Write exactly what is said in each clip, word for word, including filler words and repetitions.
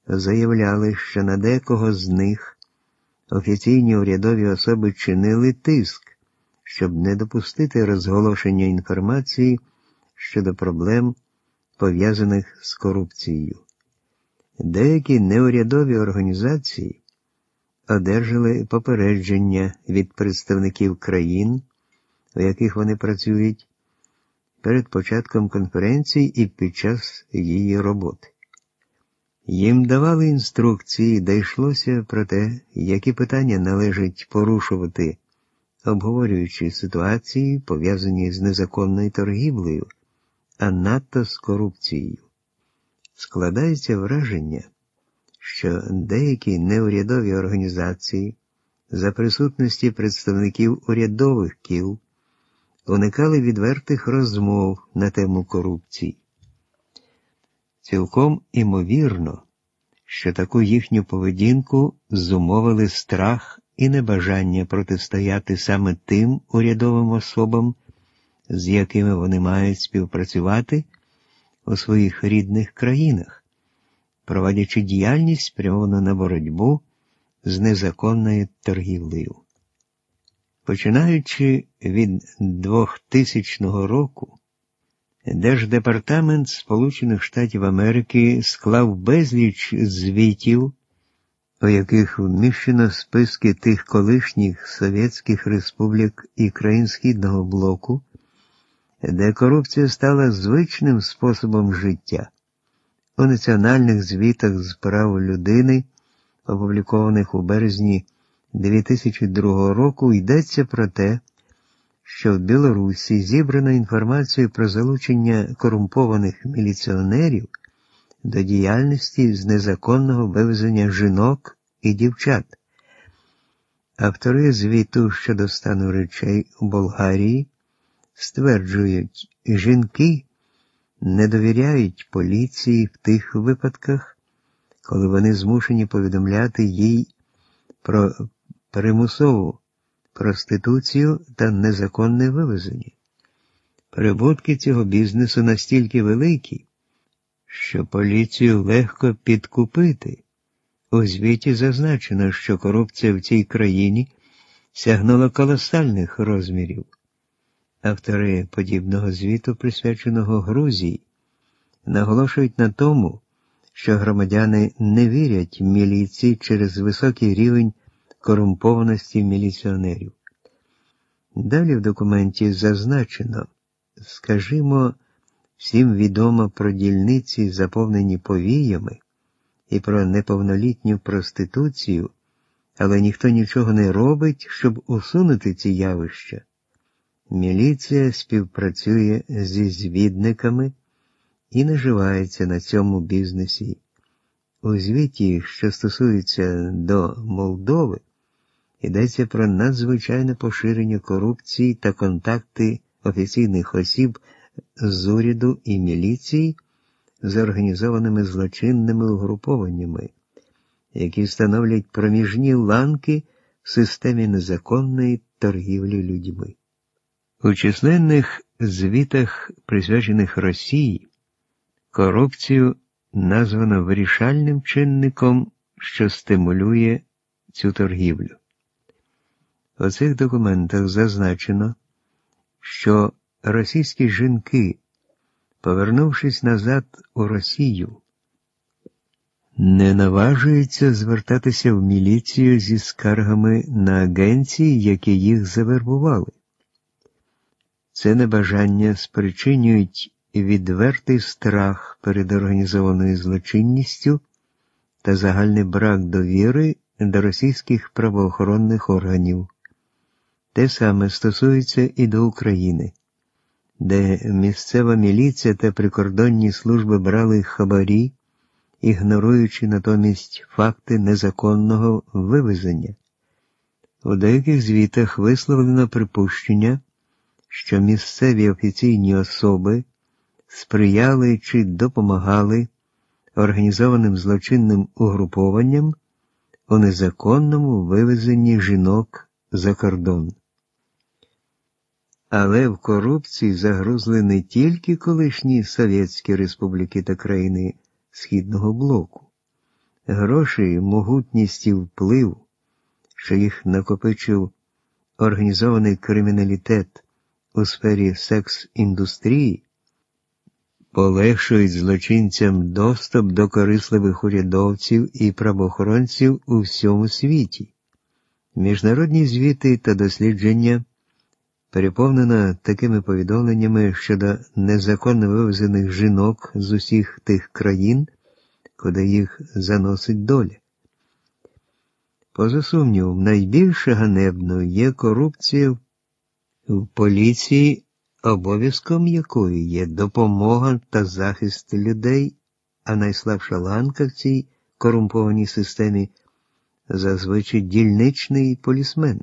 заявляли, що на декого з них офіційні урядові особи чинили тиск, щоб не допустити розголошення інформації щодо проблем, пов'язаних з корупцією. Деякі неурядові організації одержали попередження від представників країн, у яких вони працюють, перед початком конференції і під час її роботи. Їм давали інструкції, де йшлося про те, які питання належить порушувати, обговорюючи ситуації, пов'язані з незаконною торгівлею, а надто з корупцією. Складається враження, що деякі неурядові організації за присутності представників урядових кіл уникали відвертих розмов на тему корупції. Цілком імовірно, що таку їхню поведінку зумовили страх і небажання протистояти саме тим урядовим особам, з якими вони мають співпрацювати у своїх рідних країнах, проводячи діяльність, спрямовану на боротьбу з незаконною торгівлею. Починаючи від двохтисячного року, Держдепартамент Сполучених Штатів Америки склав безліч звітів, у яких вміщено списки тих колишніх совєтських республік і країн Східного блоку, де корупція стала звичним способом життя. У національних звітах з прав людини, опублікованих у березні дві тисячі другого року, йдеться про те, що в Білорусі зібрано інформацію про залучення корумпованих міліціонерів до діяльності з незаконного вивезення жінок і дівчат. Автори звіту щодо стану речей у Болгарії стверджують, жінки не довіряють поліції в тих випадках, коли вони змушені повідомляти їй про примусову проституцію та незаконне вивезення. Прибутки цього бізнесу настільки великі, що поліцію легко підкупити. У звіті зазначено, що корупція в цій країні сягнула колосальних розмірів. Автори подібного звіту, присвяченого Грузії, наголошують на тому, що громадяни не вірять міліції через високий рівень корумпованості міліціонерів. Далі в документі зазначено, скажімо, всім відомо про дільниці, заповнені повіями, і про неповнолітню проституцію, але ніхто нічого не робить, щоб усунути ці явища. Міліція співпрацює зі звідниками і наживається на цьому бізнесі. У звіті, що стосується до Молдови, йдеться про надзвичайне поширення корупції та контакти офіційних осіб з уряду і міліції з організованими злочинними угрупованнями, які становлять проміжні ланки в системі незаконної торгівлі людьми. У численних звітах, присвячених Росії, корупцію названо вирішальним чинником, що стимулює цю торгівлю. У цих документах зазначено, що російські жінки, повернувшись назад у Росію, не наважуються звертатися в міліцію зі скаргами на агенції, які їх завербували. Це небажання спричинюють відвертий страх перед організованою злочинністю та загальний брак довіри до російських правоохоронних органів. Те саме стосується і до України, де місцева міліція та прикордонні служби брали хабарі, ігноруючи натомість факти незаконного вивезення. У деяких звітах висловлено припущення, що місцеві офіційні особи сприяли чи допомагали організованим злочинним угрупованням у незаконному вивезенні жінок за кордон. Але в корупції загрузли не тільки колишні Совєтські республіки та країни Східного блоку. Гроші, могутність і вплив, що їх накопичив організований криміналітет у сфері секс-індустрії, полегшують злочинцям доступ до корисливих урядовців і правоохоронців у всьому світі. Міжнародні звіти та дослідження переповнено такими повідомленнями щодо незаконно вивезених жінок з усіх тих країн, куди їх заносить доля. Поза сумнівом, найбільш ганебною є корупція в поліції, обов'язком якої є допомога та захист людей, а найслабша ланка в цій корумпованій системі зазвичай дільничний полісмен.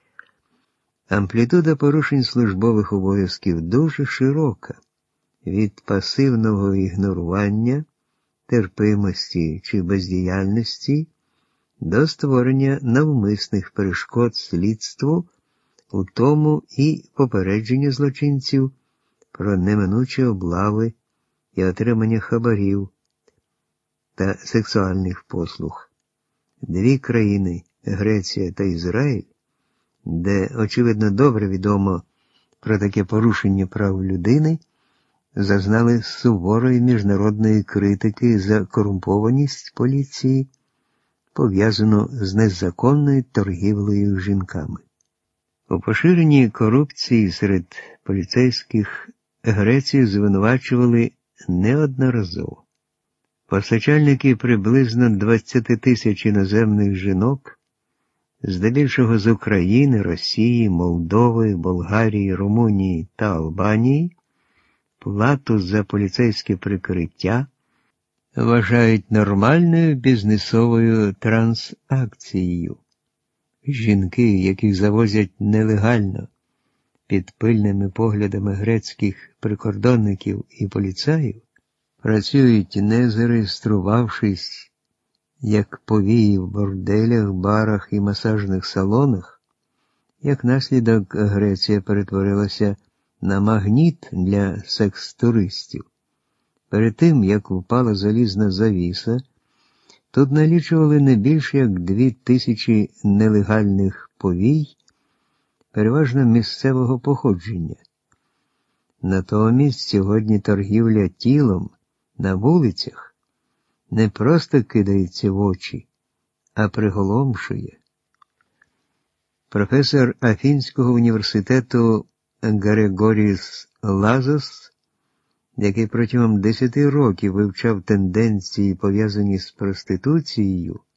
Амплітуда порушень службових обов'язків дуже широка, від пасивного ігнорування, терпимості чи бездіяльності до створення навмисних перешкод слідству, у тому і попередження злочинців про неминучі облави і отримання хабарів та сексуальних послуг. Дві країни, Греція та Ізраїль, де, очевидно, добре відомо про таке порушення прав людини, зазнали суворої міжнародної критики за корумпованість поліції, пов'язану з незаконною торгівлею жінками. У поширенні корупції серед поліцейських Грецію звинувачували неодноразово. Постачальники приблизно двадцять тисяч іноземних жінок, здебільшого з України, Росії, Молдови, Болгарії, Румунії та Албанії, плату за поліцейське прикриття вважають нормальною бізнесовою трансакцією. Жінки, яких завозять нелегально під пильними поглядами грецьких прикордонників і поліцаїв, працюють, не зареєструвавшись, як повії в борделях, барах і масажних салонах. Як наслідок, Греція перетворилася на магніт для секс-туристів. Перед тим, як впала залізна завіса, тут налічували не більше як дві тисячі нелегальних повій, переважно місцевого походження. Натомість сьогодні торгівля тілом на вулицях не просто кидається в очі, а приголомшує. Професор Афінського університету Грегоріс Лазос, який протягом десяти років вивчав тенденції, пов'язані з проституцією,